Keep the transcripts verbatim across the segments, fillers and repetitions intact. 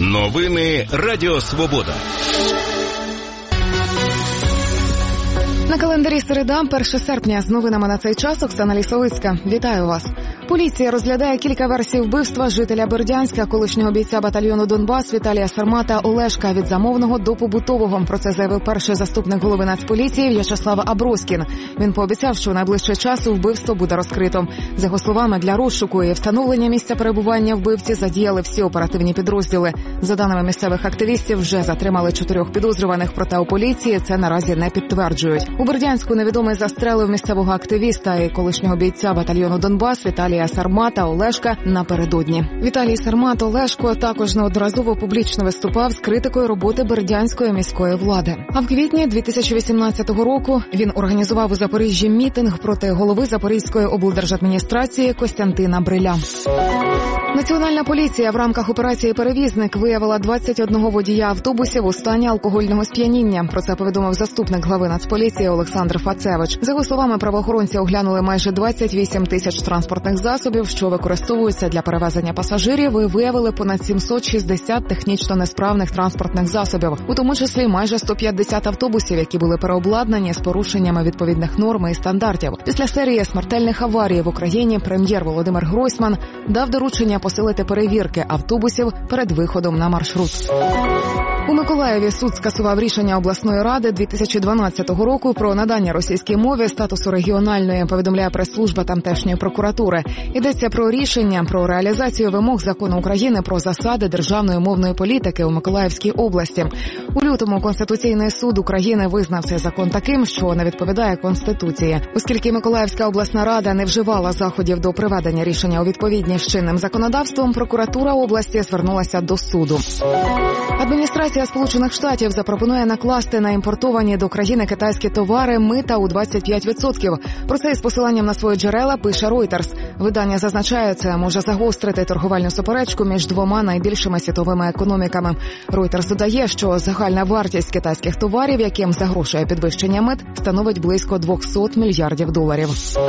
Новини Радіо Свобода. На календарі середа, перше серпня. З новинами на цей час Оксана Лісовицька. Вітаю вас. Поліція розглядає кілька версій вбивства жителя Бердянська, колишнього бійця батальйону «Донбас» Віталія Сармата Олешка від замовного до побутового. Про це заявив перший заступник голови Нацполіції В'ячеслав Аброськін. Він пообіцяв, що в найближчий час вбивство буде розкрито. За його словами, для розшуку і встановлення місця перебування вбивці задіяли всі оперативні підрозділи. За даними місцевих активістів, вже затримали чотирьох підозрюваних, проте у поліції це наразі не підтверджують. У Бердянську невідомий застрелив місцевого активіста і колишнього бійця батальйону «Донбас» Віталія Сармата Олешка напередодні. Віталій Сармат Олешко також неодноразово публічно виступав з критикою роботи бердянської міської влади. А в квітні дві тисячі вісімнадцятого року він організував у Запоріжжі мітинг проти голови Запорізької облдержадміністрації Костянтина Бриля. Національна поліція в рамках операції «Перевізник» виявила двадцять одного водія автобусів у стані алкогольного сп'яніння. Про це повідомив заступник глави Нацполіції Олександр Фацевич. За його словами, правоохоронці оглянули майже двадцять вісім тисяч транспортних засобів, що використовуються для перевезення пасажирів, і виявили понад сімсот шістдесят технічно несправних транспортних засобів, у тому числі майже сто п'ятдесят автобусів, які були переобладнані з порушеннями відповідних норм і стандартів. Після серії смертельних аварій в Україні прем'єр Володимир Гройсман дав доручення посилити перевірки автобусів перед виходом на маршрут. У Миколаєві суд скасував рішення обласної ради дві тисячі дванадцятого року про надання російській мові статусу регіональної, повідомляє прес-служба тамтешньої прокуратури. Йдеться про рішення про реалізацію вимог Закону України про засади державної мовної політики у Миколаївській області. У лютому Конституційний суд України визнав цей закон таким, що не відповідає Конституції. Оскільки Миколаївська обласна рада не вживала заходів до приведення рішення у відповідність з чинним законодавством, прокуратура області звернулася до суду. Адміністрація Сполучених Штатів запропонує накласти на імпортовані до країни китайські товари мита у двадцять п'ять відсотків. Про це із посиланням на свої джерела пише Reuters. Видання зазначає, це може загострити торговельну суперечку між двома найбільшими світовими економіками. Reuters додає, що загальна вартість китайських товарів, яким загрожує підвищення мит, становить близько двісті мільярдів доларів.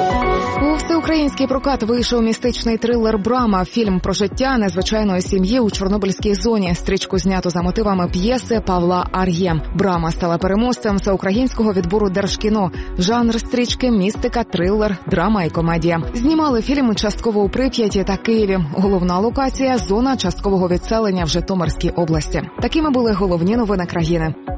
У всеукраїнський прокат вийшов містичний трилер «Брама». Фільм про життя незвичайної сім'ї у Чорнобильській зоні. Стрічку знято за мотивами п'єси Павла Ар'є. «Брама» стала переможцем всеукраїнського відбору Держкіно. Жанр стрічки – містика, трилер, драма і комедія. Знімали фільм частково у Прип'яті та Києві. Головна локація – зона часткового відселення в Житомирській області. Такими були головні новини країни.